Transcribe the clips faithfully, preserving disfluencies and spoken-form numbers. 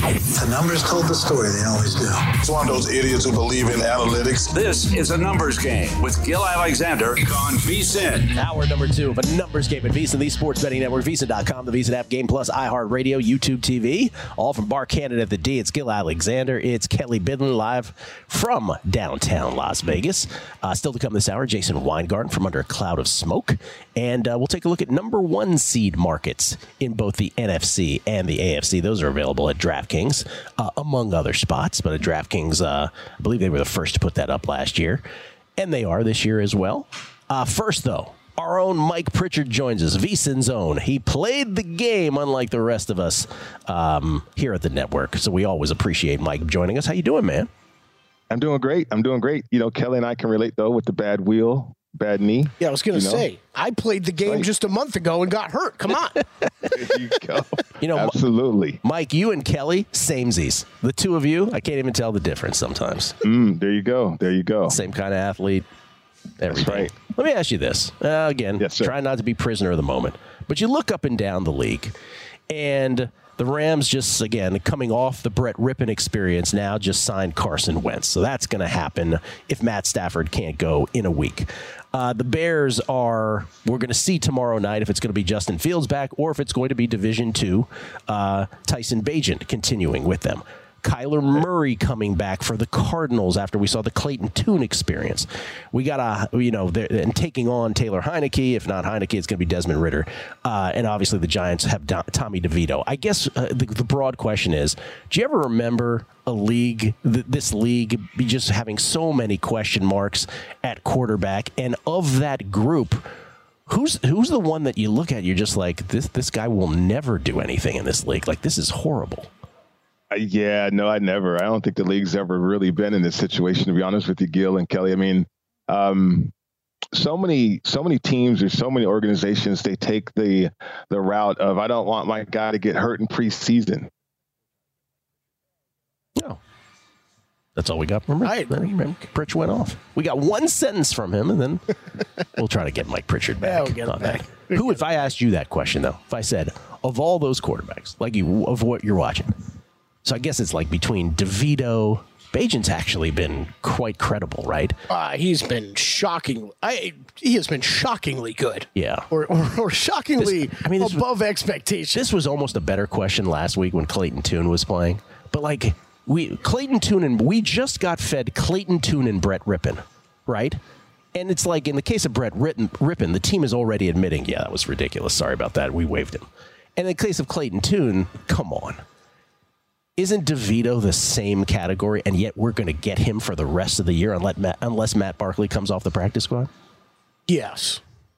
The numbers told the story. They always do. It's one of those idiots who believe in analytics. This is a numbers game with Gil Alexander on VSiN. Hour number two of a numbers game at VSiN, the Sports Betting Network, VSiN dot com, the VSiN app, Game Plus, iHeartRadio, YouTube T V. All from Bar Canada at the D. It's Gil Alexander. It's Kelly Bidlin live from downtown Las Vegas. Uh, still to come this hour, Jason Weingarten from under a cloud of smoke. And uh, we'll take a look at number one seed markets in both the N F C and the A F C. Those are available at DraftKings, uh, among other spots. But at DraftKings, uh, I believe they were the first to put that up last year. And they are this year as well. Uh, first, though, our own Mike Pritchard joins us, VSiN's own. He played the game, unlike the rest of us um, here at the network. So we always appreciate Mike joining us. How you doing, man? I'm doing great. I'm doing great. You know, Kelly and I can relate, though, with the bad wheel, bad knee. Yeah, I was going to you know? say, I played the game right. just a month ago and got hurt. Come on. There you go. You know, absolutely. Mike, you and Kelly, samesies. The two of you, I can't even tell the difference sometimes. Mm, there you go. There you go. Same kind of athlete. Everything. That's right. Let me ask you this. Uh, again, yes, sir. Try not to be prisoner of the moment. But you look up and down the league, and the Rams just, again, coming off the Brett Rippon experience, now just signed Carson Wentz. So that's going to happen if Matt Stafford can't go in a week. Uh, the Bears are, we're going to see tomorrow night if it's going to be Justin Fields back or if it's going to be Division two, uh, Tyson Bagent continuing with them. Kyler Murray coming back for the Cardinals after we saw the Clayton Tune experience. We got a, you know, and taking on Taylor Heineke. If not Heineke, it's going to be Desmond Ridder. Uh, and obviously the Giants have Do- Tommy DeVito. I guess uh, the, the broad question is, do you ever remember a league, th- this league, be just having so many question marks at quarterback? And of that group, who's who's the one that you look at, you're just like, this, this guy will never do anything in this league. Like, this is horrible. Yeah, no, I never. I don't think the league's ever really been in this situation, to be honest with you, Gil and Kelly. I mean, um, so many, so many teams or so many organizations, they take the the route of, I don't want my guy to get hurt in preseason. No. That's all we got from Rich. Right. Then Pritch went off. We got one sentence from him, and then we'll try to get Mike Pritchard back. Yeah, we'll get him back. Who, if I asked you that question, though, if I said, of all those quarterbacks, like you, of what you're watching, so I guess it's like between DeVito, Bagent's actually been quite credible, right? Uh, he's been shocking. I, he has been shockingly good. Yeah. Or or, or shockingly this, I mean, above was, expectations. This was almost a better question last week when Clayton Tune was playing. But like, we Clayton Tune and we just got fed Clayton Tune and Brett Rippon, right? And it's like, in the case of Brett Rippon, the team is already admitting, yeah, that was ridiculous. Sorry about that. We waived him. And in the case of Clayton Tune, come on. Isn't DeVito the same category, and yet we're going to get him for the rest of the year unless Matt, unless Matt Barkley comes off the practice squad? Yes.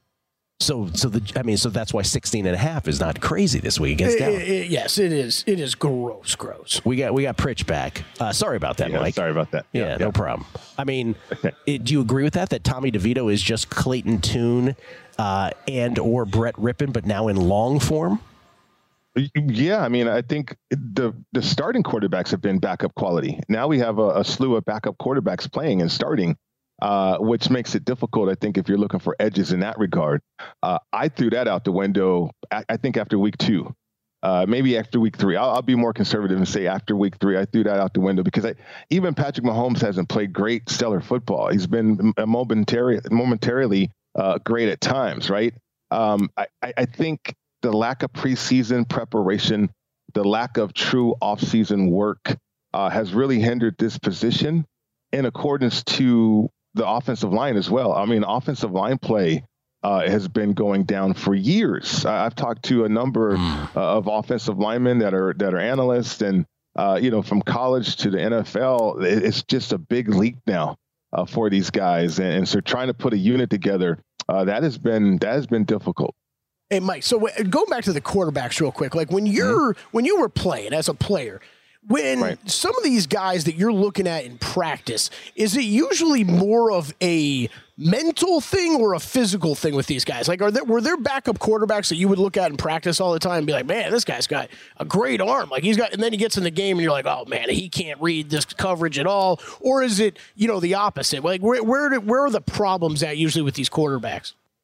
So, so the I mean, so that's why sixteen and a half is not crazy this week against Dallas. It, it, yes, it is. It is gross, gross. We got we got Pritch back. Uh, sorry about that, yeah, Mike. Sorry about that. Yeah, yeah, no yeah. problem. I mean, it, do you agree with that? That Tommy DeVito is just Clayton Tune uh, and or Brett Rippon, but now in long form? Yeah, I mean, I think the the starting quarterbacks have been backup quality. Now we have a, a slew of backup quarterbacks playing and starting, uh, which makes it difficult, I think, if you're looking for edges in that regard. Uh, I threw that out the window, I, I think, after week two, uh, maybe after week three. I'll, I'll be more conservative and say after week three. I threw that out the window because I, even Patrick Mahomes hasn't played great, stellar football. He's been momentary, momentarily uh, great at times, right? Um, I, I think the lack of preseason preparation, the lack of true offseason work uh, has really hindered this position in accordance to the offensive line as well. I mean, offensive line play uh, has been going down for years. I've talked to a number uh, of offensive linemen that are that are analysts, and uh, you know, from college to the N F L, it's just a big leap now uh, for these guys, and, and so trying to put a unit together uh, that has been that has been difficult. Hey, Mike, so going back to the quarterbacks real quick, like when you're mm-hmm. when you were playing as a player, when right. some of these guys that you're looking at in practice, is it usually more of a mental thing or a physical thing with these guys? Like, are there were there backup quarterbacks that you would look at in practice all the time and be like, man, this guy's got a great arm. Like he's got, and then he gets in the game and you're like, oh man, he can't read this coverage at all. Or is it, you know, the opposite? Like where where where are the problems at usually with these quarterbacks?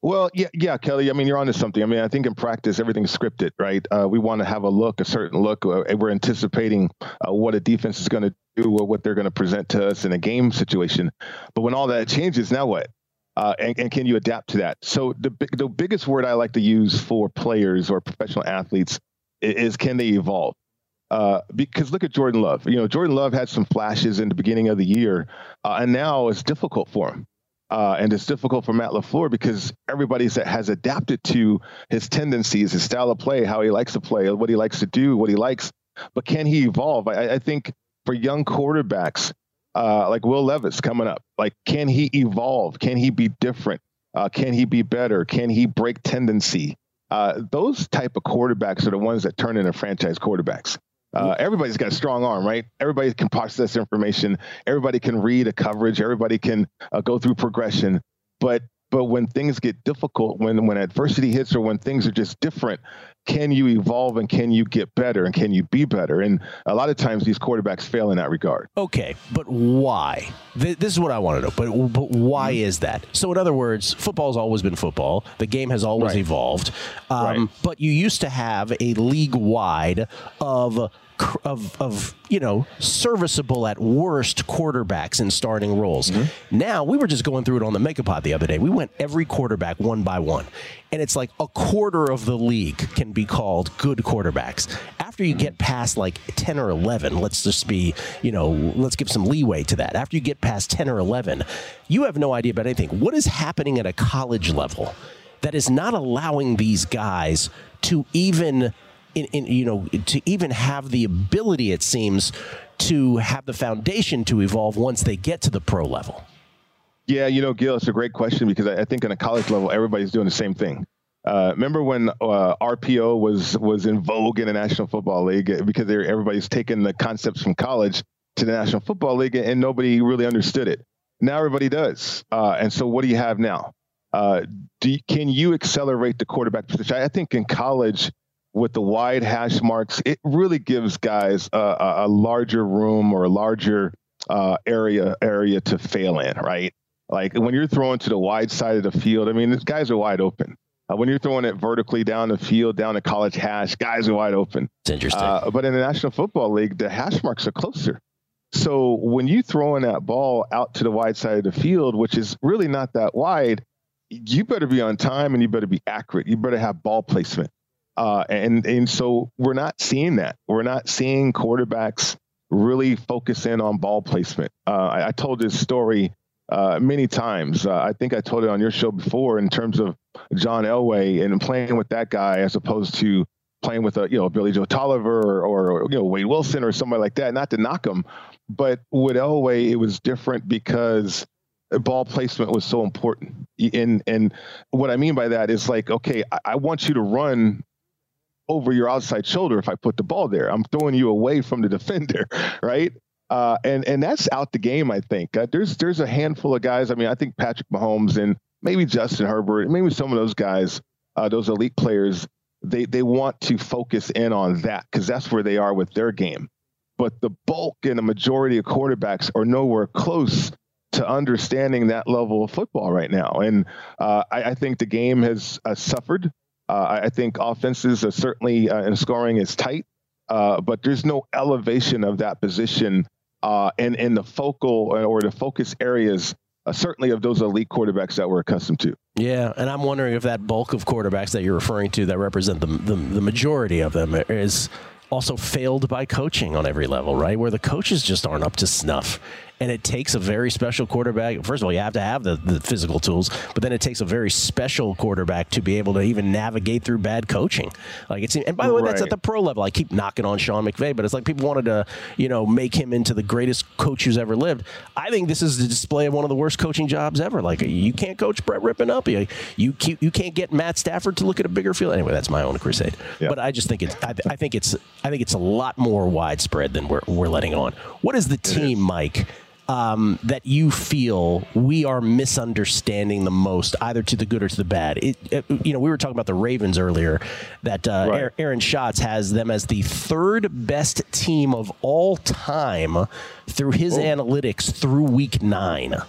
Well, yeah, yeah, Kelly. I mean, you're onto something. I mean, I think in practice, everything's scripted, right? Uh, we want to have a look, a certain look. Uh, we're anticipating uh, what a defense is going to do or what they're going to present to us in a game situation. But when all that changes, now what? Uh, and, and can you adapt to that? So the the biggest word I like to use for players or professional athletes is, is can they evolve? Uh, because look at Jordan Love. You know, Jordan Love had some flashes in the beginning of the year, uh, and now it's difficult for him. Uh, and it's difficult for Matt LaFleur because everybody has adapted to his tendencies, his style of play, how he likes to play, what he likes to do, what he likes. But can he evolve? I, I think for young quarterbacks uh, like Will Levis coming up, like, can he evolve? Can he be different? Uh, can he be better? Can he break tendency? Uh, those type of quarterbacks are the ones that turn into franchise quarterbacks. Uh, everybody's got a strong arm, right? Everybody can process information. Everybody can read a coverage. Everybody can uh, go through progression. But but when things get difficult, when when adversity hits, or when things are just different, can you evolve and can you get better and can you be better? And a lot of times these quarterbacks fail in that regard. Okay, but why? This is what I want to know. But but why is that? So in other words, football's always been football. The game has always Right. evolved. Um, Right. But you used to have a league wide of. Of, of, you know, serviceable at worst quarterbacks in starting roles. Mm-hmm. Now, we were just going through it on the Megapod the other day. We went every quarterback one by one. And it's like a quarter of the league can be called good quarterbacks. After you get past like ten or eleven, let's just be, you know, let's give some leeway to that. After you get past ten or eleven, you have no idea about anything. What is happening at a college level that is not allowing these guys to even... In, in, you know, to even have the ability, it seems, to have the foundation to evolve once they get to the pro level? Yeah, you know, Gil, it's a great question because I, I think on a college level, everybody's doing the same thing. Uh, remember when uh, R P O was was in vogue in the National Football League because everybody's taking the concepts from college to the National Football League and nobody really understood it. Now everybody does. Uh, and so what do you have now? Uh, do you, can you accelerate the quarterback position? I think in college, with the wide hash marks, it really gives guys a, a larger room or a larger uh, area area to fail in, right? Like when you're throwing to the wide side of the field, I mean, these guys are wide open. Uh, when you're throwing it vertically down the field, down the college hash, guys are wide open. It's interesting. Uh, but in the National Football League, the hash marks are closer. So when you throwing that ball out to the wide side of the field, which is really not that wide, you better be on time and you better be accurate. You better have ball placement. Uh, and, and so we're not seeing that. We're not seeing quarterbacks really focus in on ball placement. Uh, I, I told this story uh, many times. Uh, I think I told it on your show before in terms of John Elway and playing with that guy as opposed to playing with a, you know, Billy Joe Tolliver or, or, you know, Wade Wilson or somebody like that, not to knock him. But with Elway, it was different because ball placement was so important. And, and what I mean by that is like, okay, I, I want you to run over your outside shoulder if I put the ball there. I'm throwing you away from the defender, right? Uh, and and that's out the game, I think. Uh, there's there's a handful of guys. I mean, I think Patrick Mahomes and maybe Justin Herbert, maybe some of those guys, uh, those elite players, they they want to focus in on that because that's where they are with their game. But the bulk and the majority of quarterbacks are nowhere close to understanding that level of football right now. And uh, I, I think the game has uh, suffered. Uh, I think offenses are certainly uh, in scoring is tight, uh, but there's no elevation of that position uh, and in the focal or the focus areas, uh, certainly of those elite quarterbacks that we're accustomed to. Yeah, and I'm wondering if that bulk of quarterbacks that you're referring to that represent the, the, the majority of them is also failed by coaching on every level, right? Where the coaches just aren't up to snuff. And it takes a very special quarterback. First of all, you have to have the, the physical tools, but then it takes a very special quarterback to be able to even navigate through bad coaching. Like it's, and by the way, that's Right. at the pro level. I keep knocking on Sean McVay, but it's like people wanted to, you know, make him into the greatest coach who's ever lived. I think this is the display of one of the worst coaching jobs ever. Like you can't coach Brett Rippon up. You you keep, you can't get Matt Stafford to look at a bigger field. Anyway, that's my own crusade. Yeah. But I just think it's I, I think it's I think it's a lot more widespread than we're we're letting on. What is the team, Mike? Um, that you feel we are misunderstanding the most, either to the good or to the bad? It, it, you know, we were talking about the Ravens earlier, that uh, Right. Aaron Schatz has them as the third best team of all time through his Oh. analytics through week nine.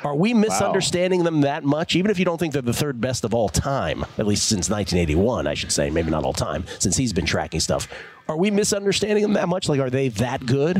Are we misunderstanding wow. them that much? Even if you don't think they're the third best of all time, at least since nineteen eighty-one, I should say, maybe not all time, since he's been tracking stuff. Are we misunderstanding them that much? Like, are they that good?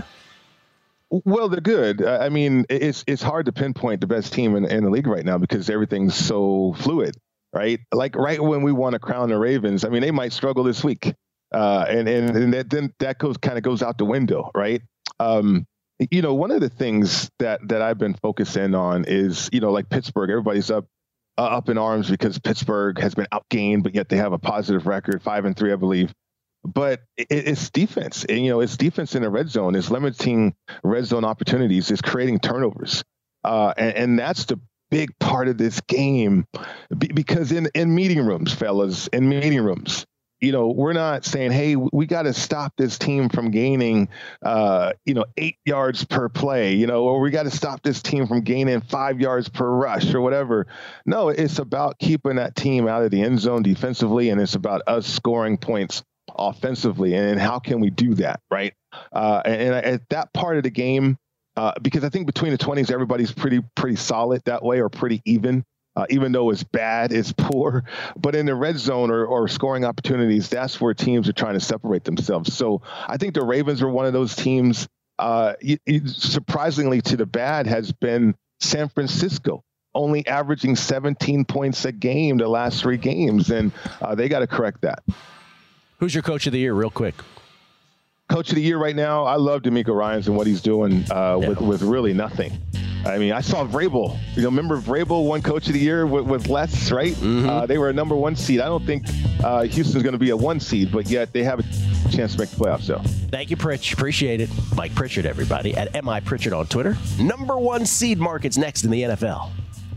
Well, they're good. I mean, it's it's hard to pinpoint the best team in, in the league right now because everything's so fluid, right? Like right when we want to crown the Ravens, I mean, they might struggle this week, uh, and and, and that, then that goes kind of goes out the window, right? Um, you know, one of the things that that I've been focusing on is, you know, like Pittsburgh. Everybody's up uh, up in arms because Pittsburgh has been outgained, but yet they have a positive record, five and three, I believe. But it's defense, and, you know, it's defense in the red zone. It's limiting red zone opportunities. It's creating turnovers, uh, and, and that's the big part of this game. Be, because in, in meeting rooms, fellas, in meeting rooms, you know, we're not saying, hey, we got to stop this team from gaining, uh, you know, eight yards per play, you know, or we got to stop this team from gaining five yards per rush or whatever. No, it's about keeping that team out of the end zone defensively, and it's about us scoring points offensively, and how can we do that, right? Uh, and, and at that part of the game, uh, because I think between the twenties, everybody's pretty pretty solid that way, or pretty even, uh, even though it's bad, it's poor. But in the red zone or, or scoring opportunities, that's where teams are trying to separate themselves. So I think the Ravens are one of those teams, uh, it, it, surprisingly to the bad, has been San Francisco, only averaging seventeen points a game the last three games, and uh, they got to correct that. Who's your coach of the year, real quick? Coach of the year right now, I love DeMeco Ryans and what he's doing uh, yeah. with, with really nothing. I mean, I saw Vrabel. You know, remember Vrabel won Coach of the Year with, with less, right? Mm-hmm. Uh, they were a number one seed. I don't think uh, Houston's going to be a one seed, but yet they have a chance to make the playoffs. So, thank you, Pritch. Appreciate it. Mike Pritchard, everybody, at M I Pritchard on Twitter. Number one seed markets next in the N F L.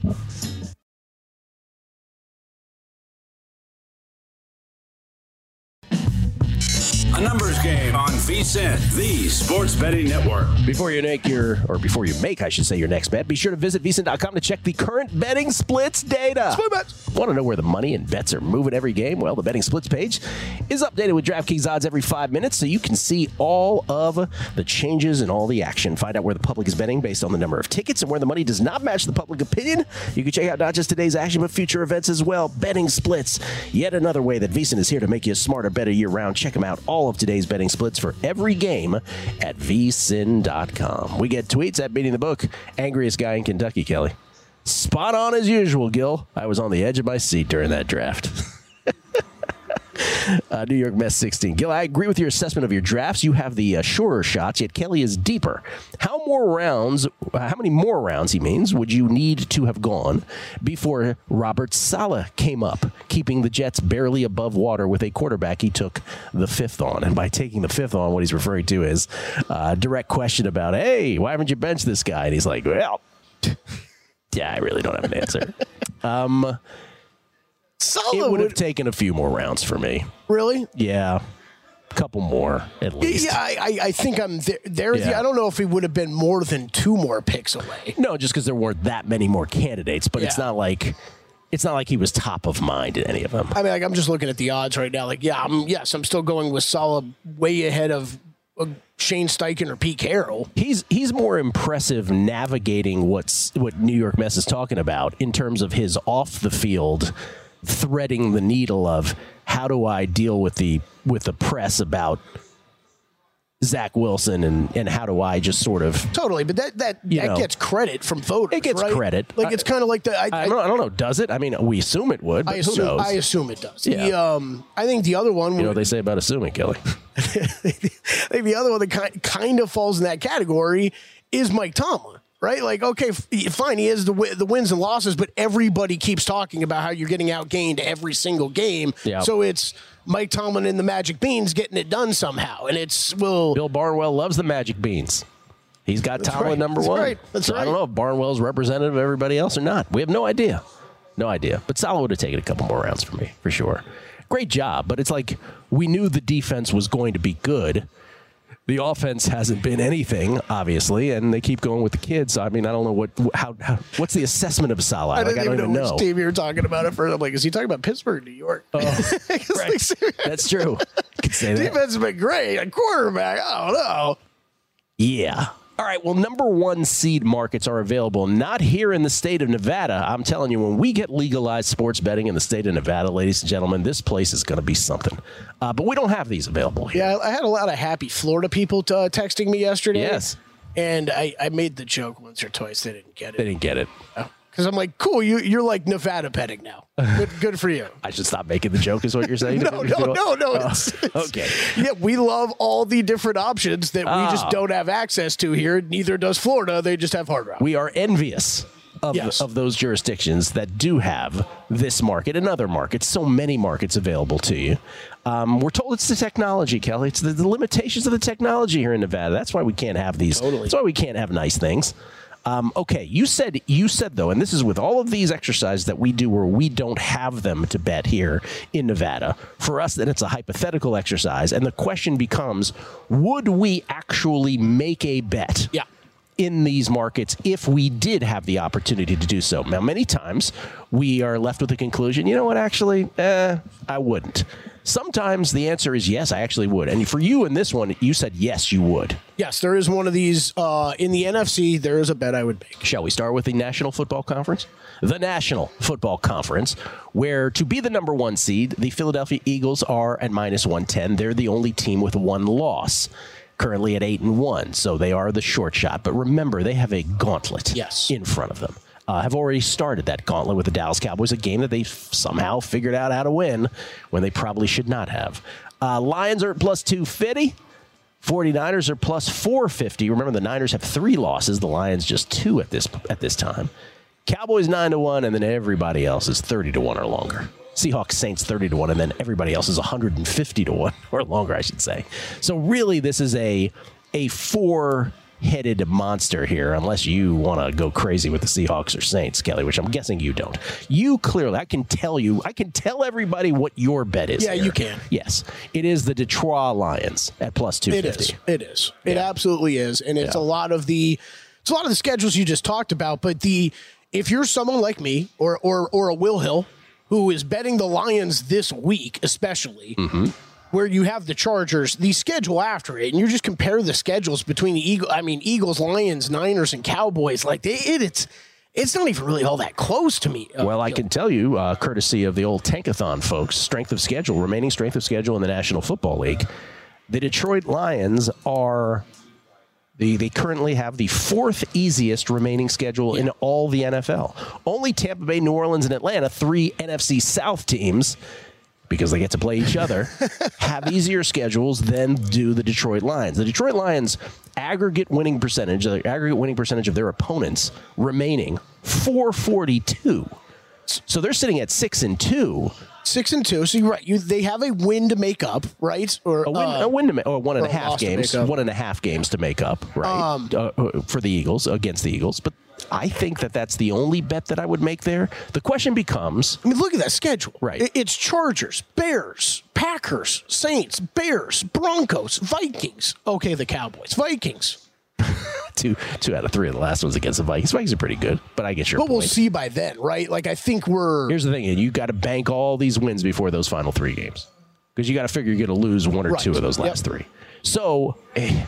A numbers game on VSiN, the sports betting network. Before you make your, or before you make, I should say, your next bet, be sure to visit V S I N dot com to check the current betting splits data. Split bets. Want to know where the money and bets are moving every game? Well, the betting splits page is updated with DraftKings odds every five minutes, so you can see all of the changes and all the action. Find out where the public is betting based on the number of tickets, and where the money does not match the public opinion. You can check out not just today's action, but future events as well. Betting splits, yet another way that V S I N is here to make you a smarter, better year-round. Check them out, all of today's betting splits for every game at V S I N dot com. We get tweets at Beating the Book. Angriest guy in Kentucky, Kelly. Spot on as usual, Gil. I was on the edge of my seat during that draft. uh, New York Mets sixteen. Gil, I agree with your assessment of your drafts. You have the uh, surer shots, yet Kelly is deeper. How more rounds, uh, how many more rounds, he means, would you need to have gone before Robert Saleh came up, keeping the Jets barely above water with a quarterback he took the fifth on? And by taking the fifth on, what he's referring to is a direct question about, hey, why haven't you benched this guy? And he's like, well, yeah, I really don't have an answer. um... Saleh it would have taken a few more rounds for me. Really? Yeah. A couple more, at least. Yeah, I, I think I'm there. there Yeah. I don't know if he would have been more than two more picks away. No, just because there weren't that many more candidates, but it's Yeah. not like it's not like he was top of mind in any of them. I mean, like, I'm just looking at the odds right now. Like, yeah, I'm, yes, I'm still going with Saleh way ahead of uh, Shane Steichen or Pete Carroll. He's he's more impressive navigating what's what New York Mets is talking about in terms of his off the field threading the needle of how do I deal with the with the press about Zach Wilson, and, and how do I just sort of totally, but that that, that know, gets credit from voters. it gets right? credit. Like, it's kind of like the. I, I, don't, I don't know. Does it? I mean, we assume it would, but I who assume, knows? I assume it does. Yeah. The, um, I think the other one. You know what they say about assuming, Kelly? I think the other one that kind kind of falls in that category is Mike Tomlin. Right? Like, okay, fine, he has the the wins and losses, but everybody keeps talking about how you're getting outgained every single game. Yep. So it's Mike Tomlin and the Magic Beans getting it done somehow. And it's, well... Bill Barnwell loves the Magic Beans. He's got That's Tomlin right. number That's one. right. That's so right. I don't know if Barnwell's representative of everybody else or not. We have no idea. No idea. But Saleh would have taken a couple more rounds for me, for sure. Great job, but it's like we knew the defense was going to be good. The offense hasn't been anything, obviously, and they keep going with the kids. I mean, I don't know what how, how what's the assessment of Saleh. I, like, didn't I don't even even know know. which team you were talking about at first. I'm like, is he talking about Pittsburgh or New York? Oh, Like, right. That's true. You could say that. defense has been great. A quarterback, I don't know. Yeah. All right, well, number one seed markets are available, not here in the state of Nevada. I'm telling you, when we get legalized sports betting in the state of Nevada, ladies and gentlemen, this place is going to be something. Uh, but we don't have these available here. Yeah, I had a lot of happy Florida people t- uh, texting me yesterday. Yes. And I, I made the joke once or twice. They didn't get it. They didn't get it. Because I'm like, cool, you, you're like Nevada betting now. Good, good for you. I should stop making the joke is what you're saying? no, no, no, no. Oh, it's, it's, okay. Yeah, we love all the different options that Ah. we just don't have access to here. Neither does Florida. They just have Hard Rock. We are envious of, Yes. of those jurisdictions that do have this market and other markets, so many markets available to you. Um, we're told it's the technology, Kelly. It's the, the limitations of the technology here in Nevada. That's why we can't have these. Totally. That's why we can't have nice things. Um, okay, you said you said though, and this is with all of these exercises that we do where we don't have them to bet here in Nevada. For us, then it's a hypothetical exercise, and the question becomes: would we actually make a bet? Yeah. In these markets, if we did have the opportunity to do so. Now, many times we are left with the conclusion, you know what, actually, eh, I wouldn't. Sometimes the answer is yes, I actually would. And for you in this one, you said yes, you would. Yes, there is one of these. Uh, in the N F C, there is a bet I would make. Shall we start with the National Football Conference? The National Football Conference, where to be the number one seed, the Philadelphia Eagles are at minus one ten. They're the only team with one loss. Currently at eight and one, so they are the short shot. But remember, they have a gauntlet Yes. in front of them. Uh, have already started that gauntlet with the Dallas Cowboys, a game that they somehow figured out how to win when they probably should not have. Uh, Lions are at plus two fifty. forty-niners are plus four fifty. Remember, the Niners have three losses. The Lions just two at this at this time. Cowboys nine to one, and then everybody else is thirty to one or longer. Seahawks, Saints thirty to one, and then everybody else is one hundred fifty to one or longer, I should say. So really, this is a a four-headed monster here, unless you want to go crazy with the Seahawks or Saints, Kelly, which I'm guessing you don't. You clearly, I can tell you, I can tell everybody what your bet is. Yeah, here. you can. Yes, it is the Detroit Lions at plus two fifty. It is. It is. It Yeah. absolutely is, and it's Yeah. a lot of the it's a lot of the schedules you just talked about. But the if you're someone like me or or or a Will Hill who is betting the Lions this week, especially. Mm-hmm. Where you have the Chargers, the schedule after it, and you just compare the schedules between the Eagle, I mean Eagles, Lions, Niners, and Cowboys. Like they, it, it's it's not even really all that close to me. Uh, Well, I Gil. can tell you, uh, courtesy of the old Tankathon folks, strength of schedule, remaining strength of schedule in the National Football League, the Detroit Lions are the they currently have the fourth easiest remaining schedule in all the N F L. Only Tampa Bay, New Orleans, and Atlanta, three N F C South teams, because they get to play each other, have easier schedules than do the Detroit Lions. The Detroit Lions aggregate winning percentage, the aggregate winning percentage of their opponents remaining four forty-two. So they're sitting at six and two. Six and two. So you're right. You they have a win to make up, right? Or A win, uh, a win to make, or one and a or a half loss to games, make up. one and a half games to make up, right? Um, uh, for the Eagles against the Eagles, but I think that that's the only bet that I would make there. The question becomes, I mean, look at that schedule. Right. It- It's Chargers, Bears, Packers, Saints, Bears, Broncos, Vikings. Okay, the Cowboys, Vikings. two two out of three of the last ones against the Vikings. Vikings are pretty good, but I get your But point. we'll see by then, right? Like I think we're Here's the thing: you got to bank all these wins before those final three games, because you got to figure you're going to lose one or Right. two of those last Yep. three. So, eh,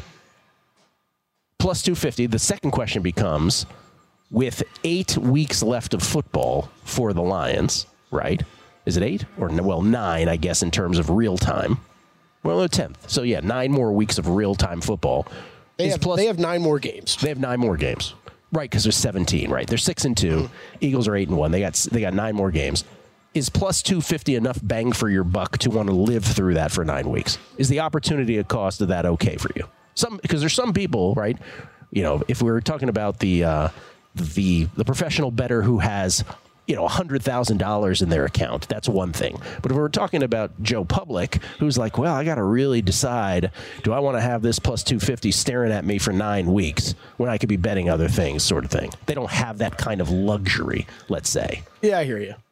plus two fifty. The second question becomes, with eight weeks left of football for the Lions, right? Is it eight or no, well nine? I guess in terms of real time. Well, the tenth. So yeah, nine more weeks of real time football. they Is have, plus- they have nine more games. They have nine more games, right? Because there's seventeen, right? They're six and two. Mm-hmm. Eagles are eight and one. They got they got nine more games. Is plus two fifty enough bang for your buck to want to live through that for nine weeks? Is the opportunity cost of that okay for you? Some because there's some people, right? You know, if we were talking about the uh, the the professional bettor who has, you know, one hundred thousand dollars in their account, that's one thing. But if we're talking about Joe Public, who's like, well, I got to really decide, do I want to have this plus two fifty staring at me for nine weeks when I could be betting other things, sort of thing. They don't have that kind of luxury, let's say. Yeah, I hear you.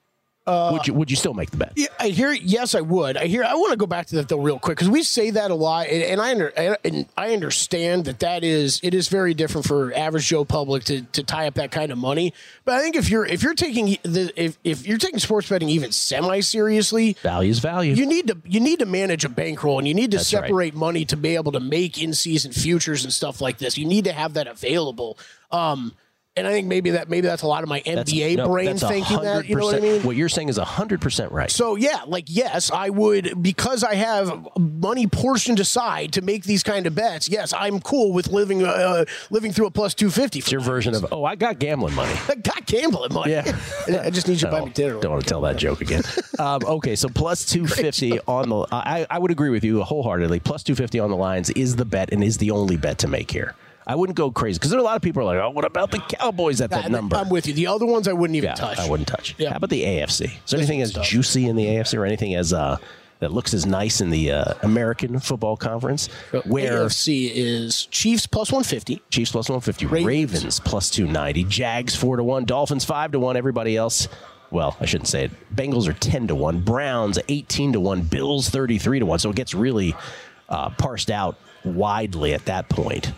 Uh, would you would you still make the bet? Yeah, I hear. Yes, I would. I hear. I want to go back to that though, real quick, because we say that a lot, and, and I under, and I understand that that is it is very different for average Joe public to, to tie up that kind of money. But I think if you're if you're taking the if, if you're taking sports betting even semi seriously, value's value. You need to you need to manage a bankroll, and you need to That's separate right. money to be able to make in season futures and stuff like this. You need to have that available. Um, And I think maybe that maybe that's a lot of my N B A that's, no, brain that's thinking that. You know what I mean? What you're saying is one hundred percent right. So, yeah, like, yes, I would, because I have money portioned aside to make these kind of bets, yes, I'm cool with living uh, living through a plus two fifty. It's your version of, oh, I got gambling money. I got gambling money. Yeah. I just need you to buy me dinner. Don't want to tell that joke again. um, okay, so plus two fifty on the, I, I would agree with you wholeheartedly. Plus two fifty on the Lions is the bet and is the only bet to make here. I wouldn't go crazy because there are a lot of people who are like, oh, what about the Cowboys at that I, number? I'm with you. The other ones I wouldn't even yeah, touch. I wouldn't touch. Yeah. How about the A F C? Is there anything as stuff. juicy in the A F C or anything as uh, that looks as nice in the uh, American Football Conference? Where A F C is Chiefs plus one fifty. Chiefs plus one fifty, Ravens. Ravens plus two ninety, Jags four to one, Dolphins five to one, everybody else, well, I shouldn't say it. Bengals are ten to one, Browns eighteen to one, Bills thirty-three to one. So it gets really uh, parsed out widely at that point.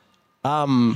Um,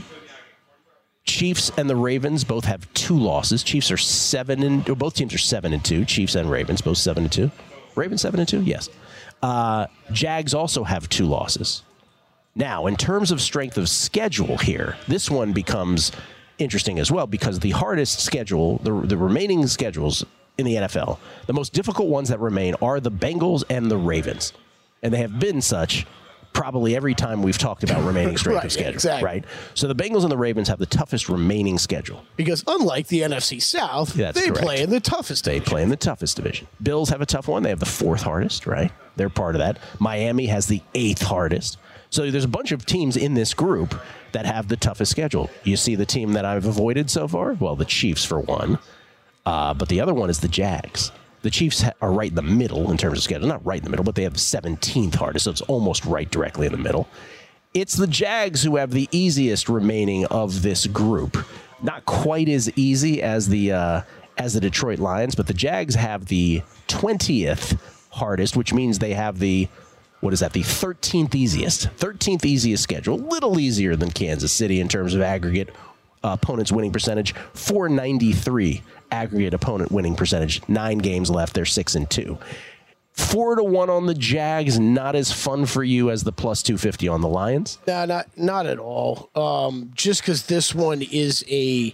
Chiefs and the Ravens both have two losses. Chiefs are seven and or both teams are seven and two. Chiefs and Ravens both seven and two. Ravens seven and two. Yes. Uh, Jags also have two losses. Now, in terms of strength of schedule here, this one becomes interesting as well because the hardest schedule, the the remaining schedules in the N F L, the most difficult ones that remain are the Bengals and the Ravens, and they have been such. Probably every time we've talked about remaining strength Right, of schedule, exactly. right? So the Bengals and the Ravens have the toughest remaining schedule. Because unlike the N F C South, That's they correct. play in the toughest They division. play in the toughest division. Bills have a tough one. They have the fourth hardest, right? They're part of that. Miami has the eighth hardest. So there's a bunch of teams in this group that have the toughest schedule. You see the team that I've avoided so far? Well, the Chiefs for one. Uh, but the other one is the Jags. The Chiefs ha- are right in the middle in terms of schedule. Not right in the middle, but they have the seventeenth hardest, so it's almost right directly in the middle. It's the Jags who have the easiest remaining of this group. Not quite as easy as the uh, as the Detroit Lions, but the Jags have the twentieth hardest, which means they have the, what is that, the thirteenth easiest. thirteenth easiest schedule. A little easier than Kansas City in terms of aggregate uh, opponent's winning percentage. four ninety-three aggregate opponent winning percentage. Nine games left. They're six and two. Four to one on the Jags. Not as fun for you as the plus two fifty on the Lions. No, not not at all. Um, just because this one is a,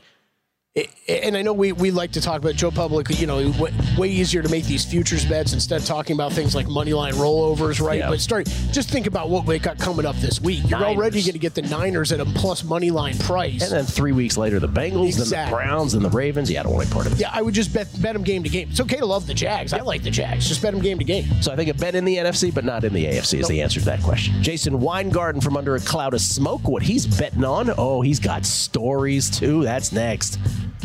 and I know we, we like to talk about Joe Public. You know, way, way easier to make these futures bets instead of talking about things like money line rollovers, right? Yeah. But start just think about what we got coming up this week. You're Niners. already going to get the Niners at a plus money line price. And then three weeks later, the Bengals, Exactly. then the Browns, then the Ravens. Yeah, I don't want any part of it. Yeah, I would just bet bet them game to game. It's okay to love the Jags. I like the Jags. Just bet them game to game. So I think a bet in the N F C, but not in the A F C is the answer to that question. Jason Weingarten from Under a Cloud of Smoke. What he's betting on? Oh, he's got stories too. That's next.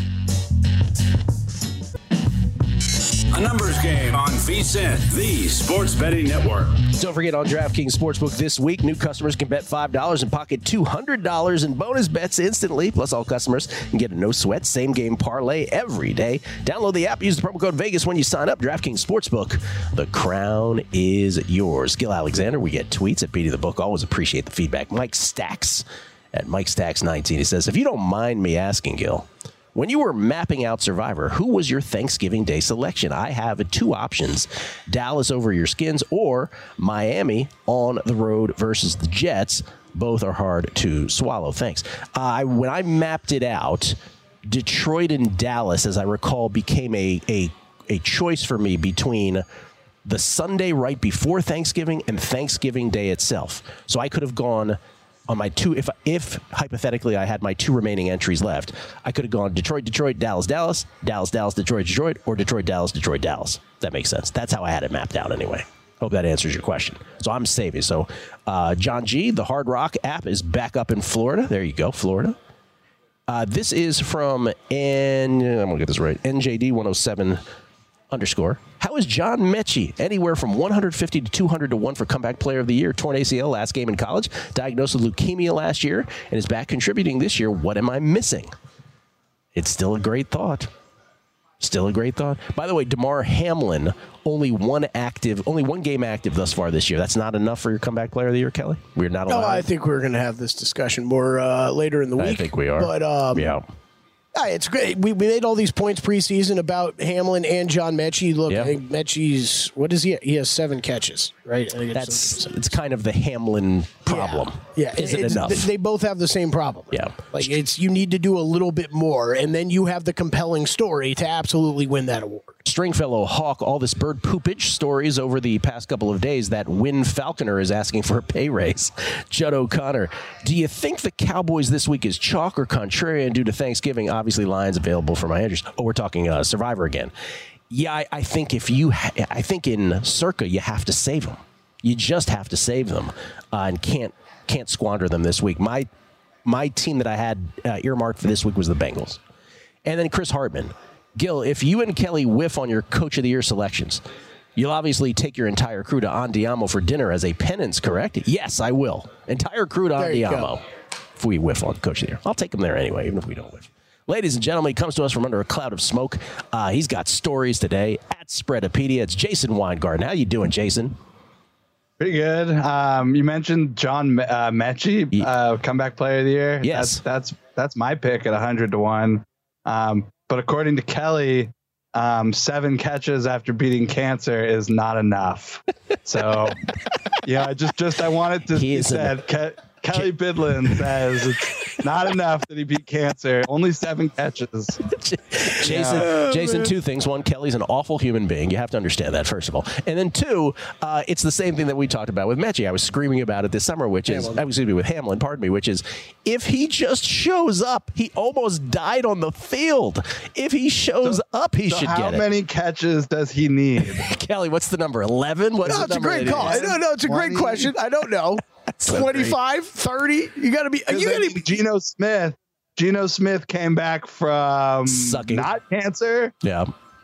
A numbers game on V S I N, the sports betting network. Don't forget on DraftKings Sportsbook this week, new customers can bet five dollars and pocket two hundred dollars in bonus bets instantly. Plus, all customers can get a no-sweat same-game parlay every day. Download the app. Use the promo code Vegas when you sign up. DraftKings Sportsbook. The crown is yours. Gil Alexander, we get tweets at Beating the Book. Always appreciate the feedback. Mike Stacks at Mike Stacks nineteen. He says, if you don't mind me asking, Gil, when you were mapping out Survivor, who was your Thanksgiving Day selection? I have two options, Dallas over your Skins or Miami on the road versus the Jets. Both are hard to swallow. Thanks. Uh, I, when I mapped it out, Detroit and Dallas, as I recall, became a, a, a choice for me between the Sunday right before Thanksgiving and Thanksgiving Day itself. So I could have gone on my two, if if hypothetically I had my two remaining entries left, I could have gone Detroit, Detroit, Dallas, Dallas, Dallas, Dallas, Detroit, Detroit, or Detroit, Dallas, Detroit, Dallas. That makes sense. That's how I had it mapped out anyway. Hope that answers your question. So I'm saving. So uh, John G, the Hard Rock app is back up in Florida. There you go, Florida. Uh, this is from N. I'm gonna get this right. N J D one oh seven underscore. How is John Mechie? Anywhere from one hundred fifty to two hundred to one for comeback player of the year. Torn A C L last game in college. Diagnosed with leukemia last year and is back contributing this year. What am I missing? It's still a great thought. Still a great thought. By the way, DeMar Hamlin, only one active, only one game active thus far this year. That's not enough for your comeback player of the year, Kelly? We're not allowed. No, I think we're going to have this discussion more uh, later in the week. I think we are. But um, yeah. Yeah, it's great. We, we made all these points preseason about Hamlin and John Mechie. Look, Yeah. I think Mechie's, what is he? He has seven catches, right? I think That's it's kind of the Hamlin problem. Yeah, Is it it's, enough? They both have the same problem. Yeah. Like it's you need to do a little bit more, and then you have the compelling story to absolutely win that award. Stringfellow Hawk, all this bird poopage stories over the past couple of days that Win Falconer is asking for a pay raise. Judd O'Connor, do you think the Cowboys this week is chalk or contrarian due to Thanksgiving? Obviously, lines available for my interest. Oh, we're talking uh, Survivor again. Yeah, I, I think if you, ha- I think in Circa you have to save them. You just have to save them, uh, and can't can't squander them this week. My my team that I had uh, earmarked for this week was the Bengals, and then Chris Hartman. Gil, if you and Kelly whiff on your Coach of the Year selections, you'll obviously take your entire crew to Andiamo for dinner as a penance, correct? Yes, I will. Entire crew to Andiamo if we whiff on Coach of the Year. I'll take him there anyway, even if we don't whiff. Ladies and gentlemen, he comes to us from under a cloud of smoke. Uh, he's got stories today at Spreadopedia. It's Jason Weingarten. How you doing, Jason? Pretty good. Um, you mentioned John uh, Mechie, uh, comeback player of the year. Yes. That's that's, that's my pick at one hundred to one. Um, but according to Kelly, um, seven catches after beating cancer is not enough. So, yeah, just just I wanted to He be is said. Ke- Kelly Bidlin says it's not enough that he beat cancer. Only seven catches. Jason, Yeah. Jason, two things. One, Kelly's an awful human being. You have to understand that, first of all. And then two, uh, it's the same thing that we talked about with Mechie. I was screaming about it this summer, which is, Hamlin. excuse me, with Hamlin, pardon me, which is, if he just shows up, he almost died on the field. If he shows So- up, he So should how get it. many catches does he need? Kelly, what's the number? eleven? What's No, the it's a number great that call. it I is? don't know. It's a great twenty question. I don't know. twenty-five, thirty You got to be. You got to be. Geno Smith. Geno Smith came back from Sucking. not cancer. Yeah.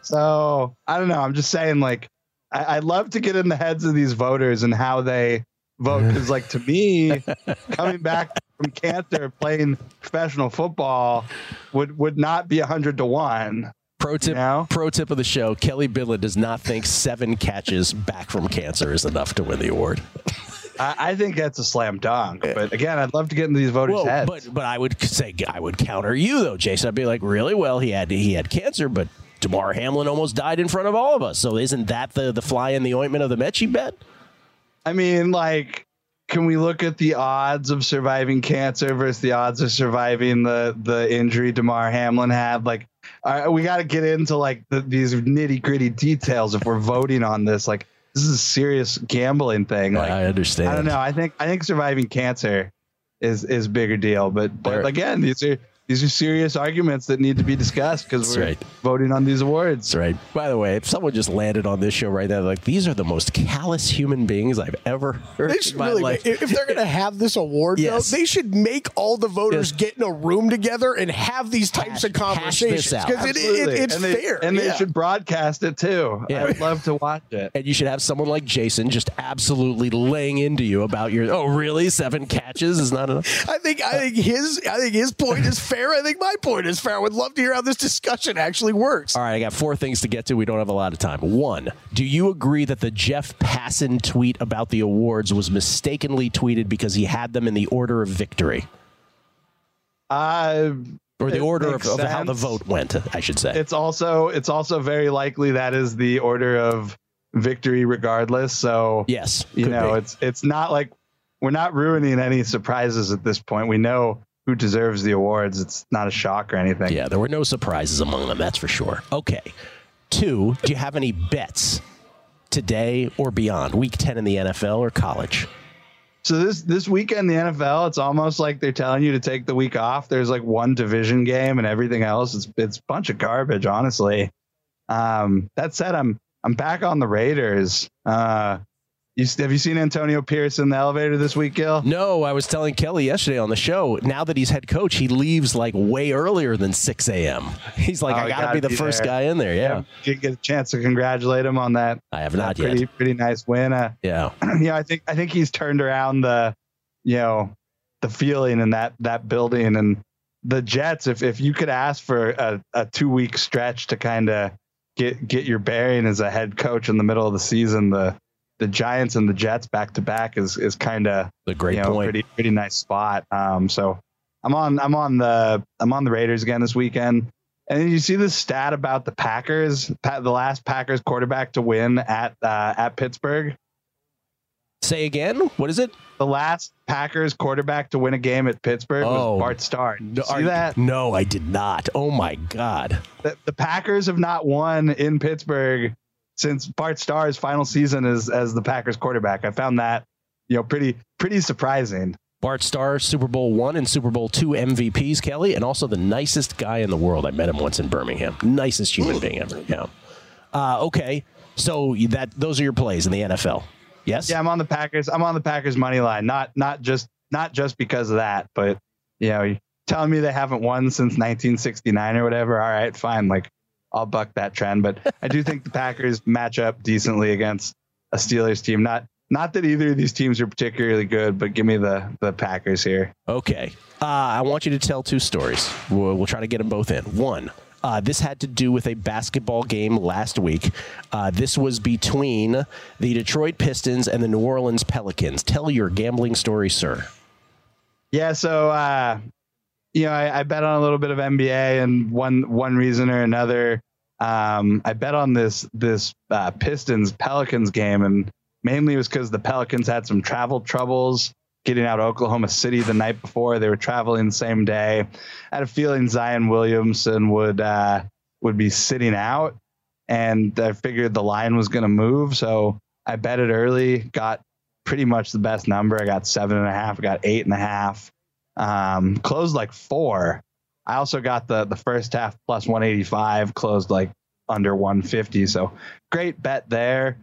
So I don't know. I'm just saying, like, I, I love to get in the heads of these voters and how they vote. Because, like, to me, coming back from cancer, playing professional football would would not be a hundred to one. Pro tip, You know? pro tip of the show, Kelly Bidlin does not think seven catches back from cancer is enough to win the award. I, I think that's a slam dunk. But again, I'd love to get into these voters' Well, heads. but but I would say I would counter you though, Jason. I'd be like, really? Well, he had he had cancer, but DeMar Hamlin almost died in front of all of us. So isn't that the the fly in the ointment of the Mechie bet? I mean, like, can we look at the odds of surviving cancer versus the odds of surviving the the injury DeMar Hamlin had? Like, uh, we got to get into like the, these nitty gritty details if we're voting on this. Like, this is a serious gambling thing. Like, I understand. I don't know. I think I think surviving cancer is is a bigger deal. But but There- again, these are these are serious arguments that need to be discussed because That's we're right. voting on these awards. That's right. By the way, if someone just landed on this show right now, like, these are the most callous human beings I've ever heard They in should my really, life. if if they're going to have this award, Yes. though, they should make all the voters Yes. get in a room together and have these types Hash- of hash conversations this out. because it, it, Absolutely. it's and they, fair. and they yeah. should broadcast it too. Yeah. I'd love to watch it. And you should have someone like Jason just absolutely laying into you about your, oh, really? Seven catches is not enough? I think I think his I think his point is fair. I think my point is fair. I would love to hear how this discussion actually works. All right, I got four things to get to. We don't have a lot of time. One, do you agree that the Jeff Passan tweet about the awards was mistakenly tweeted because he had them in the order of victory? Uh, Or the It order of, makes of how the sense. vote went, I should say. it's also it's also very likely that is the order of victory regardless. So Yes. you could know, be. it's it's not like we're not ruining any surprises at this point. We know who deserves the awards. It's not a shock or anything. Yeah, there were no surprises among them, that's for sure. Okay. Two, do you have any bets today or beyond? Week ten in the N F L or college? So this this weekend, the N F L, it's almost like they're telling you to take the week off. There's like one division game and everything else. It's it's a bunch of garbage, honestly. Um, that said, I'm I'm back on the Raiders. Uh, you have you seen Antonio Pierce in the elevator this week, Gil? No, I was telling Kelly yesterday on the show, now that he's head coach, he leaves like way earlier than six a.m. He's like, Oh, I you got to gotta be the be first there. guy in there. Yeah. Did get a chance to congratulate him on that. I have that not pretty, yet. Pretty nice win. Uh, Yeah. yeah, I think I think he's turned around the, you know, the feeling in that that building, and the Jets, if if you could ask for a, a two week stretch to kind of get get your bearing as a head coach in the middle of the season, the the Giants and the Jets back to back is is kind of a great you know, point. pretty pretty nice spot. Um, so I'm on I'm on the I'm on the Raiders again this weekend. And then you see this stat about the Packers, the last Packers quarterback to win at uh, at Pittsburgh. Say again, what is it? The last Packers quarterback to win a game at Pittsburgh Oh. was Bart Starr. Did you No, see are- that? No, I did not. Oh my God. The, the Packers have not won in Pittsburgh since Bart Starr's final season as as the Packers quarterback. I found that, you know, pretty pretty surprising. Bart Starr, Super Bowl one and Super Bowl two M V Ps, Kelly, and also the nicest guy in the world. I met him once in Birmingham. Nicest human being ever. Yeah. Uh, okay, so that those are your plays in the N F L. Yes. Yeah, I'm on the Packers. I'm on the Packers money line. Not not just not just because of that, but you know, you're telling me they haven't won since nineteen sixty-nine or whatever. All right, fine. Like I'll buck that trend, but I do think the Packers match up decently against a Steelers team. Not not that either of these teams are particularly good, but give me the the Packers here. Okay. Uh, I want you to tell two stories. We'll, we'll try to get them both in. One. Uh, this had to do with a basketball game last week. Uh, this was between the Detroit Pistons and the New Orleans Pelicans. Tell your gambling story, sir. Yeah, so uh, you know, I, I bet on a little bit of N B A, and one one reason or another, um, I bet on this this uh, Pistons Pelicans game, and mainly it was because the Pelicans had some travel troubles getting out of Oklahoma City the night before. They were traveling the same day. I had a feeling Zion Williamson would uh, would be sitting out, and I figured the line was going to move. So I bet it early, got pretty much the best number. I got seven and a half, I got eight and a half, um, closed like four. I also got the, the first half plus one eighty-five, closed like under one fifty. So great bet there.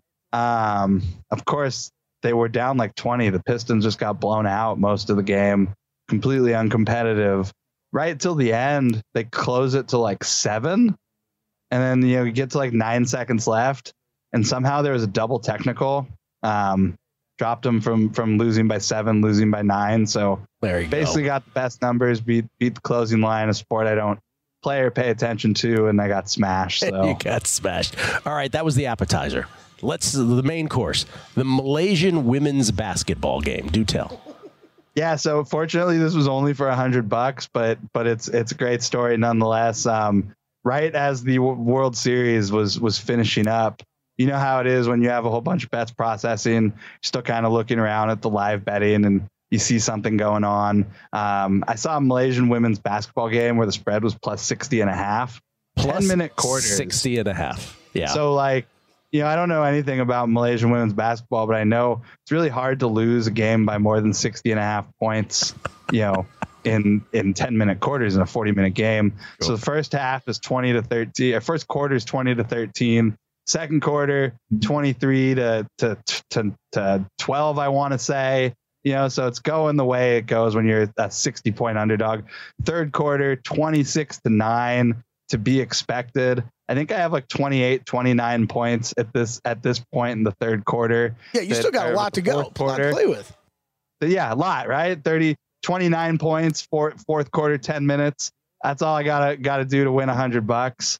Um, of course, they were down like twenty. The Pistons just got blown out most of the game, completely uncompetitive. Right till the end, they close it to like seven. And then, you know, you get to like nine seconds left. And somehow there was a double technical. Um, dropped them from from losing by seven, losing by nine. So there you basically go. got the best numbers, beat beat the closing line, a sport I don't play or pay attention to, and I got smashed. So You got smashed. All right, that was the appetizer. Let's the main course, the Malaysian women's basketball game. Do tell. yeah, so fortunately this was only for a hundred bucks, but but it's it's a great story nonetheless. Um, right as the W- World Series was was finishing up, you know how it is when you have a whole bunch of bets processing, you're still kind of looking around at the live betting and you see something going on. Um, I saw a Malaysian women's basketball game where the spread was plus sixty and a half, Plus ten minute quarters. sixty and a half. Yeah. So like, you know, I don't know anything about Malaysian women's basketball, but I know it's really hard to lose a game by more than sixty and a half points, you know, in, in ten minute quarters in a forty minute game. Sure. So the first half is twenty to thirteen, or first quarter is twenty to thirteen, second quarter, twenty-three to, to, to, to twelve, I want to say, you know, so it's going the way it goes when you're a sixty point underdog. Third quarter, twenty-six to nine to be expected. I think I have like twenty-eight, twenty-nine points at this at this point in the third quarter. Yeah, you that still got a are lot to the go. fourth A lot to quarter. play with. So yeah, a lot, right? thirty, twenty-nine points, four, fourth quarter, ten minutes. That's all I gotta gotta do to win a hundred bucks.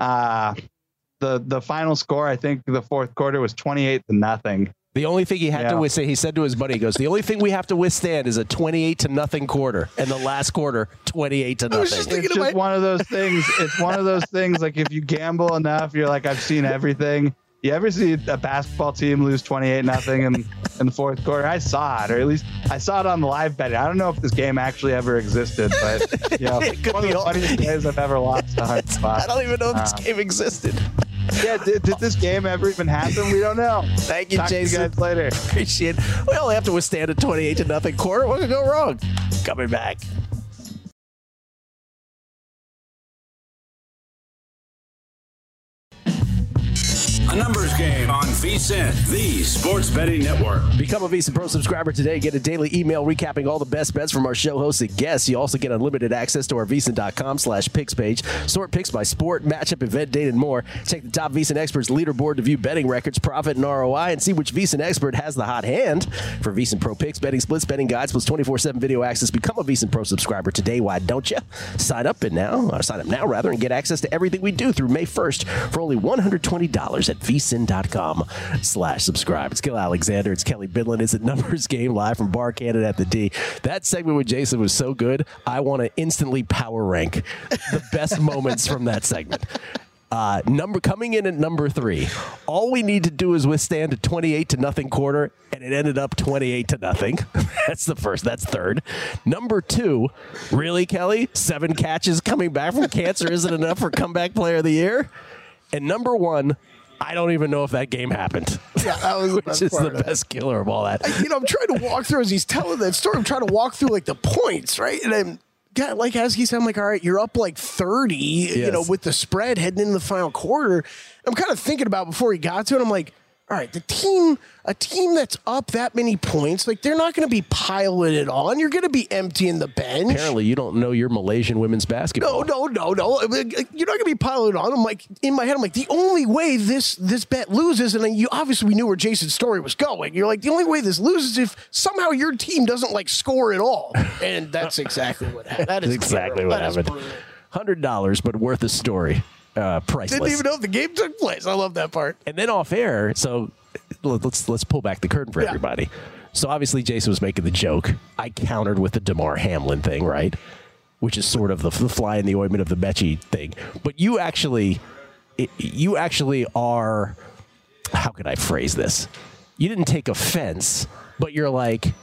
Uh the the final score, I think the fourth quarter was twenty-eight to nothing. The only thing he had Yeah. to withstand, he said to his buddy, he goes, the only thing we have to withstand is a twenty-eight to nothing quarter. And the last quarter, twenty-eight to I was just nothing. thinking It's of just my- one of those things. It's one of those things like if you gamble enough, you're like, I've seen everything. You ever see a basketball team lose twenty-eight nothing in, in the fourth quarter? I saw it, or at least I saw it on the live betting. I don't know if this game actually ever existed, but you know, It could one of be the all- funniest days I've ever lost a hundred I bucks. don't even know if this Um, game existed. Yeah, did, did this game ever even happen? We don't know. Thank you, Talk to you Jason. guys later. Appreciate it. We only have to withstand a twenty-eight to nothing quarter. What could go wrong? Coming back. A numbers game on VSiN, the Sports Betting Network. Become a VSiN Pro subscriber today. Get a daily email recapping all the best bets from our show hosts and guests. You also get unlimited access to our VSiN.com slash picks page. Sort picks by sport, matchup, event, date, and more. Take the top VSiN experts leaderboard to view betting records, profit, and R O I, and see which VSiN expert has the hot hand. For VSiN Pro picks, betting splits, betting guides, plus twenty-four seven video access. Become a VSiN Pro subscriber today. Why don't you? Sign up and now, or sign up now rather, and get access to everything we do through May first for only one hundred twenty dollars at VSiN.com slash subscribe. It's Gil Alexander. It's Kelly Bidlin. It's a numbers game live from Bar Canada at the D. That segment with Jason was so good, I want to instantly power rank the best moments from that segment. Uh, number coming in at number three. All we need to do is withstand a twenty-eight to nothing quarter, and it ended up twenty-eight to nothing. That's the first. That's third. Number two. Really, Kelly? Seven catches coming back from cancer isn't enough for comeback player of the year. And number one. I don't even know if that game happened. Yeah, that was which is the best killer of all that. I, you know, I'm trying to walk through as he's telling that story. I'm trying to walk through like the points, right? And I'm God, like as he said, I'm like, all right, you're up like thirty, yes. you know, with the spread heading into the final quarter. I'm kind of thinking about before he got to it. I'm like, all right, the team, a team that's up that many points, like they're not going to be piling it on. You're going to be emptying the bench. Apparently, you don't know your Malaysian women's basketball. No, no, no, no. You're not going to be piling it on. I'm like, in my head, I'm like, the only way this this bet loses, and you obviously we knew where Jason's story was going. You're like, the only way this loses is if somehow your team doesn't like score at all, and that's exactly what happened. That is exactly terrible. what that happened. Hundred dollars, but worth a story. Uh, priceless. Didn't even know if the game took place. I love that part. And then off air, so let's let's pull back the curtain for yeah. everybody. So obviously Jason was making the joke. I countered with the DeMar Hamlin thing, right? Which is sort of the, the fly in the ointment of the Mechie thing. But you actually, it, you actually are. How could I phrase this? You didn't take offense, but you're like.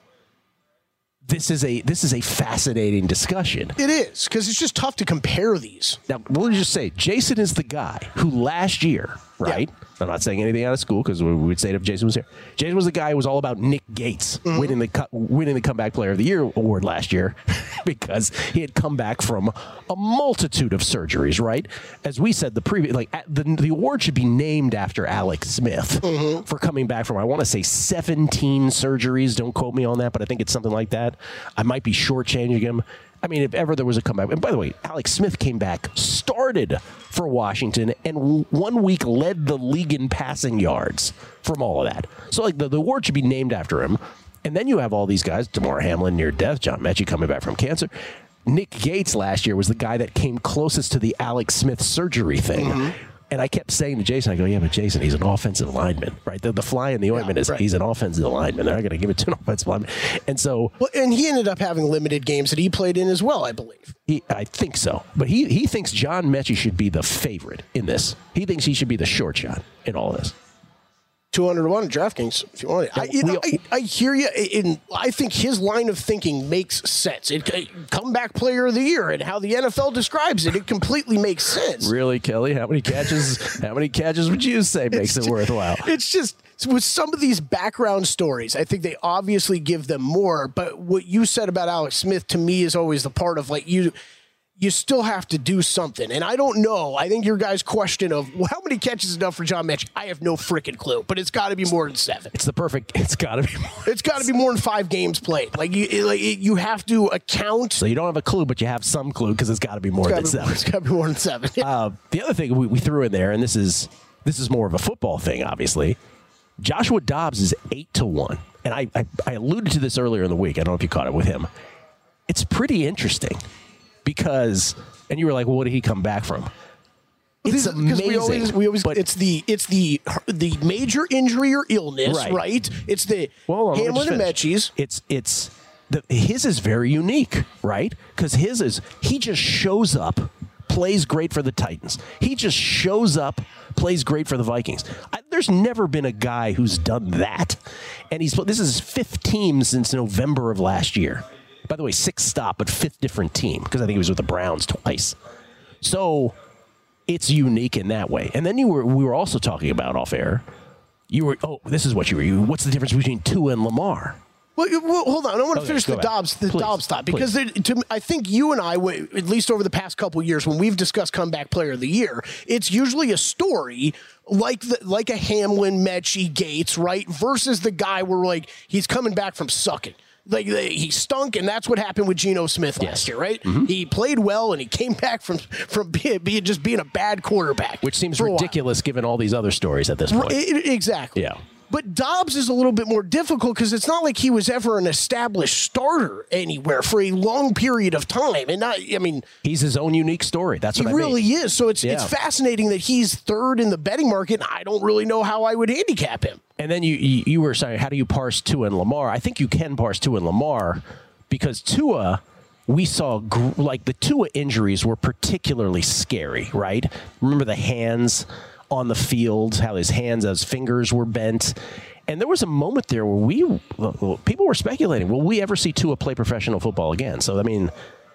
This is a this is a fascinating discussion. It is, because it's just tough to compare these. Now, let me just say, Jason is the guy who last year, right? Yeah. I'm not saying anything out of school because we would say it if Jason was here. Jason was the guy who was all about Nick Gates mm-hmm. winning the winning the Comeback Player of the Year award last year because he had come back from a multitude of surgeries, right? As we said, the previous like the the award should be named after Alex Smith mm-hmm. for coming back from I want to say seventeen surgeries. Don't quote me on that, but I think it's something like that. I might be shortchanging him. I mean, if ever there was a comeback. And by the way, Alex Smith came back, started for Washington, and one week led the league in passing yards from all of that. So, like, the, the award should be named after him. And then you have all these guys, DeMar Hamlin near death, John Mechie coming back from cancer. Nick Gates last year was the guy that came closest to the Alex Smith surgery thing. Mm-hmm. And I kept saying to Jason, I go, yeah, but Jason, he's an offensive lineman, right? The, the fly in the ointment yeah, is right. he's an offensive lineman. They're not going to give it to an offensive lineman. And so... Well, and he ended up having limited games that he played in as well, I believe. He, I think so. But he, he thinks John Mechie should be the favorite in this. He thinks he should be the short shot in all of this. two hundred to one DraftKings, if you want it. I, you know, I, I hear you. In, I think his line of thinking makes sense. It, it comeback player of the year and how the N F L describes it, it completely makes sense. Really, Kelly? How many catches? how many catches would you say makes it's it worthwhile? It's just with some of these background stories, I think they obviously give them more. But what you said about Alex Smith to me is always the part of like you. You still have to do something. And I don't know. I think your guys' question of well, how many catches is enough for John Mechie, I have no freaking clue. But it's got to be more than seven. It's the perfect. It's got to be more. It's got to be more than five games played. Like you, it, like it, you have to account. So you don't have a clue, but you have some clue because it's got to be more than be, seven. It's got to be more than seven. Yeah. Uh, the other thing we, we threw in there, and this is this is more of a football thing, obviously. Joshua Dobbs is eight to one, and I, I I alluded to this earlier in the week. I don't know if you caught it with him. It's pretty interesting because. And you were like, well, what did he come back from? It's amazing. We always, we always, it's the it's the the major injury or illness, right? right? It's the well, Hamlin and Mechie's. It's it's the his is very unique, right? Because his is he just shows up, plays great for the Titans. He just shows up, plays great for the Vikings. I, there's never been a guy who's done that, and he's this is his fifth team since November of last year. By the way, sixth stop, but fifth different team, because I think he was with the Browns twice. So it's unique in that way. And then you were we were also talking about off air. You were oh, this is what you were. You, what's the difference between Tua and Lamar? Well, well, hold on. I want to Okay, finish the go Dobbs, the Please, Dobbs thought, because please. there, to, I think you and I, at least over the past couple of years, when we've discussed comeback player of the year, it's usually a story like the, like a Hamlin, Mechie, Gates, right? Versus the guy where like he's coming back from sucking. Like he stunk, and that's what happened with Geno Smith last Yes. year, right? Mm-hmm. He played well, and he came back from from being, being just being a bad quarterback, Which seems for a while. ridiculous given all these other stories at this point. Right, exactly. Yeah. But Dobbs is a little bit more difficult because it's not like he was ever an established starter anywhere for a long period of time. And not, I mean, He's his own unique story. That's he what I really mean. is. So it's it's Yeah. fascinating that he's third in the betting market. And I don't really know how I would handicap him. And then you, you you were saying, how do you parse Tua and Lamar? I think you can parse Tua and Lamar because Tua, we saw gr- like the Tua injuries were particularly scary, right? Remember the hands on the field, how his hands, his fingers were bent. And there was a moment there where we, well, people were speculating, will we ever see Tua play professional football again? So, I mean,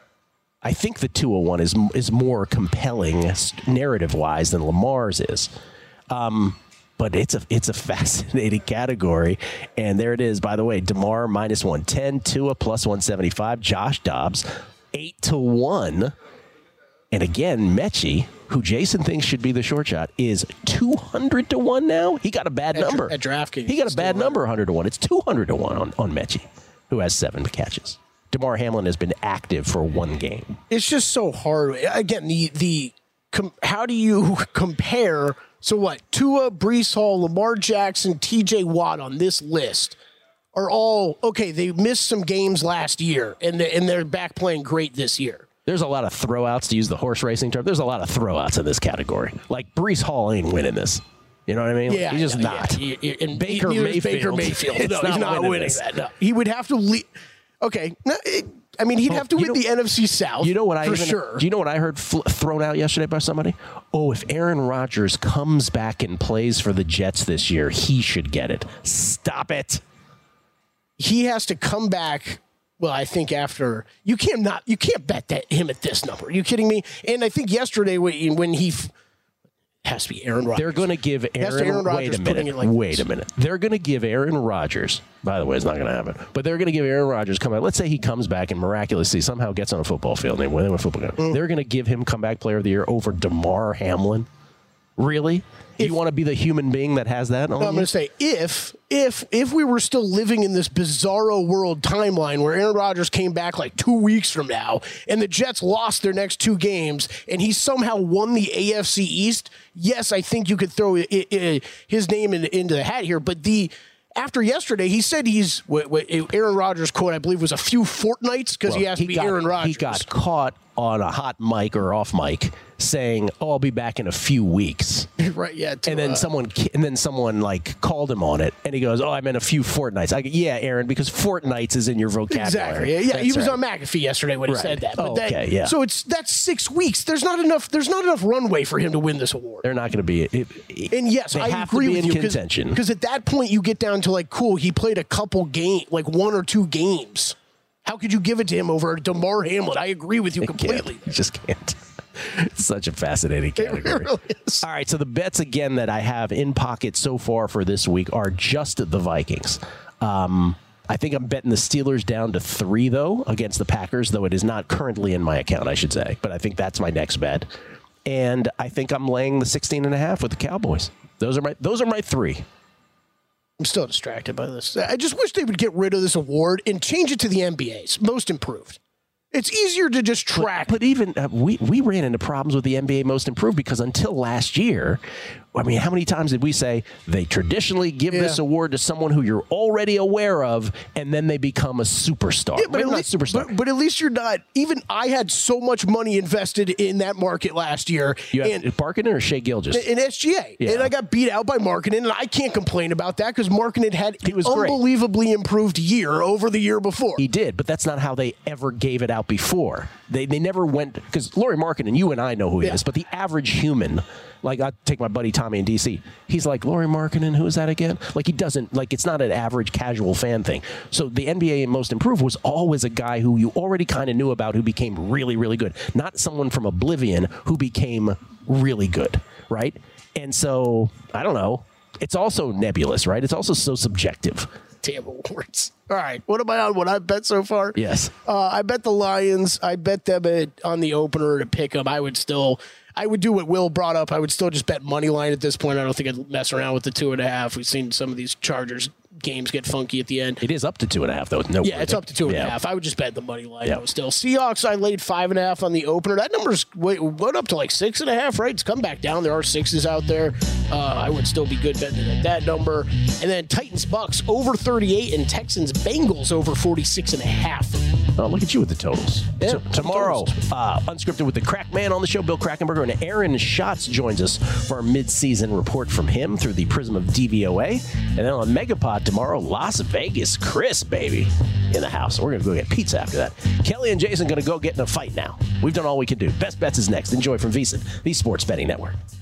I think the Tua one is is more compelling narrative-wise than Lamar's is. Um, but it's a it's a fascinating category. And there it is, by the way, DeMar minus one ten, Tua plus one seventy-five, Josh Dobbs eight to one. And again, Mechie, who Jason thinks should be the short shot, is two hundred to one now. He got a bad At, number. at DraftKings. He got a bad still number, one hundred to one. It's two hundred to one on, on Mechie, who has seven catches. DeMar Hamlin has been active for one game. It's just so hard. Again, the the com, how do you compare? So what? Tua, Breece Hall, Lamar Jackson, T J Watt on this list are all okay. They missed some games last year, and they, and they're back playing great this year. There's a lot of throwouts, to use the horse racing term. There's a lot of throwouts in this category. Like Breece Hall ain't winning this. You know what I mean? Yeah, he's just yeah, not. Yeah. He- he- And Baker neither is Baker Mayfield. Mayfield. It's No, not he's not winning winning this. that. No. He would have to lead. Okay. No, it, I mean, he'd have to you win know- the N F C South. You know what I for even, sure. Do you know what I heard fl- thrown out yesterday by somebody? Oh, if Aaron Rodgers comes back and plays for the Jets this year, he should get it. Stop it. He has to come back. Well, I think after you can't not you can't bet that him at this number. Are you kidding me? And I think yesterday when when he f- has to be Aaron Rodgers. They're going to give Has Aaron, to Aaron wait Rodgers a putting minute. it like wait this. a minute. They're going to give Aaron Rodgers, by the way, it's not going to happen, but they're going to give Aaron Rodgers come back. Let's say he comes back and miraculously somehow gets on a football field and they win a football game. Mm. They're going to give him comeback player of the year over DeMar Hamlin. Really? If- you want to be the human being that has that on No, I'm you? going to say if if if we were still living in this bizarro world timeline where Aaron Rodgers came back like two weeks from now and the Jets lost their next two games and he somehow won the A F C East, yes, I think you could throw i i his name in, into the hat here. But the after yesterday, he said he's what, what Aaron Rodgers' quote, I believe, was a few fortnights because he Well, has to be got, Aaron Rodgers. He got caught on a hot mic or off mic saying, "Oh, I'll be back in a few weeks." right, yeah. to, And then uh, someone, and then someone like called him on it, and he goes, "Oh, I meant a few fortnights." I go, "Yeah, Aaron, because fortnights is in your vocabulary." Exactly. Yeah, yeah. he That's was right. on McAfee yesterday when he Right. said that. But Oh, that, okay, yeah. So it's that's six weeks. There's not enough. There's not enough runway for him to win this award. They're not going to be. It, it, And yes, they I have agree to be with in you contention. because at that point you get down to like, cool, he played a couple game, like one or two games. How could you give it to him over DeMar Hamlin? I agree with you completely. You just can't. It's such a fascinating category. really is. All right, so the bets again that I have in pocket so far for this week are just the Vikings. Um, I think I'm betting the Steelers down to three, though, against the Packers, though it is not currently in my account, I should say. But I think that's my next bet. And I think I'm laying the sixteen and a half with the Cowboys. Those are my those are my three. I'm still distracted by this. I just wish they would get rid of this award and change it to the N B A's most improved. It's easier to just track. But even uh, we we ran into problems with the N B A Most Improved because until last year, I mean, how many times did we say they traditionally give Yeah. this award to someone who you're already aware of, and then they become a superstar? Yeah, but, Maybe at not least, superstar. but, but at least you're not. Even I had so much money invested in that market last year. you have and, Barkinen or Shea Gilgeous? in S G A, Yeah. and I got beat out by Markkinen, and I can't complain about that because Markkinen had He an was great. unbelievably improved year over the year before. He did, but that's not how they ever gave it out before. They they never went, because Laurie Markkinen, you and I know who he Yeah. is, but the average human, like I take my buddy Tommy in D C, he's like, Laurie Markkinen, who is that again? Like he doesn't, like it's not an average casual fan thing. So the N B A Most Improved was always a guy who you already kind of knew about who became really, really good. Not someone from Oblivion who became really good, right? And so, I don't know. It's also nebulous, right? It's also so subjective. Damn awards. All right. What am I on? What I bet so far? Yes. Uh, I bet the Lions. I bet them at, on the opener to pick them. I would still, I would do what Will brought up. I would still just bet money line at this point. I don't think I'd mess around with the two and a half. We've seen some of these Chargers games get funky at the end. It is up to two and a half, though. No, yeah, it's up to two and yeah. a half. I would just bet the money line, yeah. though, still. Seahawks, I laid five and a half on the opener. That number's went, went up to like six and a half, right? It's come back down. There are sixes out there. Uh, I would still be good betting at that number. And then Titans, Bucks over thirty-eight, and Texans, Bengals over forty-six and a half. Oh, look at you with the totals. Yeah, so, tomorrow, uh, Unscripted with the Crack Man on the show, Bill Krackenberger, and Aaron Schatz joins us for our mid-season report from him through the prism of D V O A. And then on Megapod tomorrow, Las Vegas Chris, baby, in the house. We're going to go get pizza after that. Kelly and Jason going to go get in a fight now. We've done all we can do. Best Bets is next. Enjoy from VSiN, the Sports Betting Network.